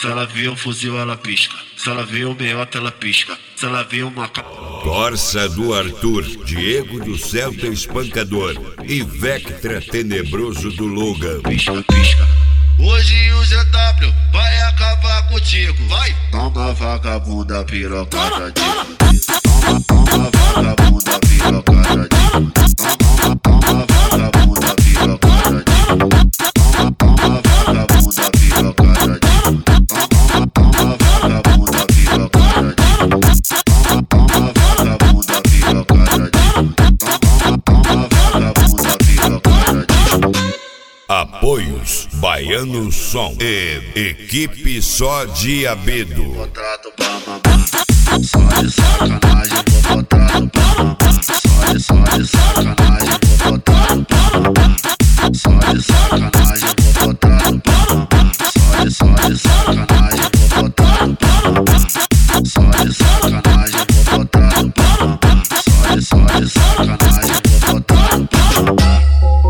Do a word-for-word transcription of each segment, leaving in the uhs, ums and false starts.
Se ela vê um fuzil, ela pisca. Se ela vê um meiota, ela pisca. Se ela vê uma... Corsa do Arthur, Diego do Celta Espancador e Vectra Tenebroso do Logan. Pisca, pisca. Hoje o Z W vai acabar contigo, vai! Toma vagabunda pirocada de Toma, toma vagabunda pirocada de Toma, toma vagabunda pirocada de Toma, toma vagabunda pirocada de Toma, toma vagabunda pirocada de Toma, toma vagabunda pirocada de Toma, toma vagabunda pirocada de Apoios Baiano Som e Equipe Só Diabedo. Contrato pra mamar, só de sacanagem vou botar no pra mamar. Só de, só de sacanagem vou botar no pra mamar. Só de sacanagem vou botar no pra mamar. Só de, só de sacanagem vou botar no pra mamar. Só de sacanagem vou botar no pra mamar. Só de, só de sacanagem vou botar no pra mamar.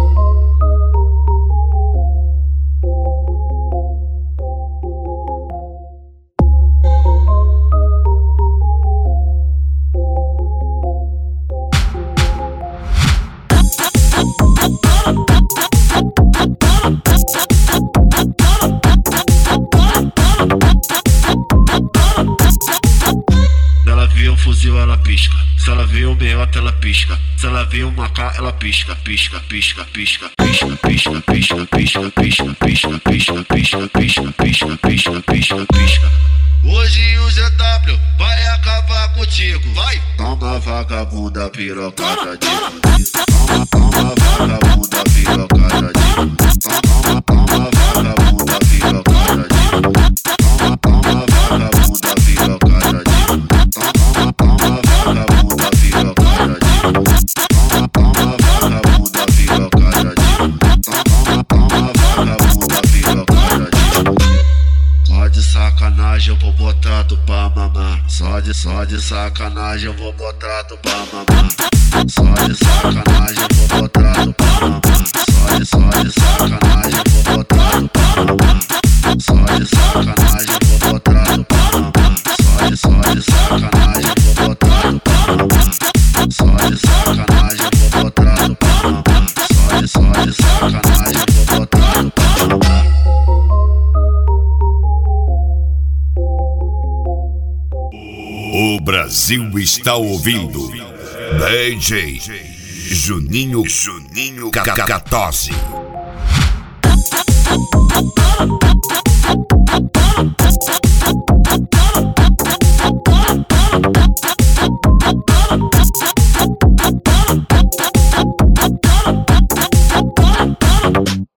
Se ela vê um fuzil, ela pisca. Se ela vê um meiota, ela pisca. Se ela vê uma K, ela pisca, pisca, pisca, pisca, pisca, pisca, pisca, pisca, pisca, pisca, pisca, pisca, pisca, pisca, pisca, pisca, pisca. Hoje o Z W vai acabar contigo, vai! Toma vagabunda pirocada de Toma, toma vagabunda pirocada de Toma, toma vagabunda pirocada de Toma, toma vagabunda pirocada de Toma, toma vagabunda pirocada de Toma, toma vagabunda pirocada de Toma, toma vagabunda pirocada de Só de sacanagem eu vou botar tu pra mamar. Só de, só de sacanagem eu vou botar tu pra mamar. Só de sacanagem eu vou botar tu pra mamar. Só de, só de sacanagem eu vou botar tu pra mamar. Só de sacanagem eu vou botar tu pra mamar. Só de, só de sacanagem eu vou botar tu pra mamar. Só de sacanagem eu vou botar tu pra mamar. Só de, só de sacanagem eu vou botar tu pra mamar. O Brasil está ouvindo D J Juninho Juninho Cacatose.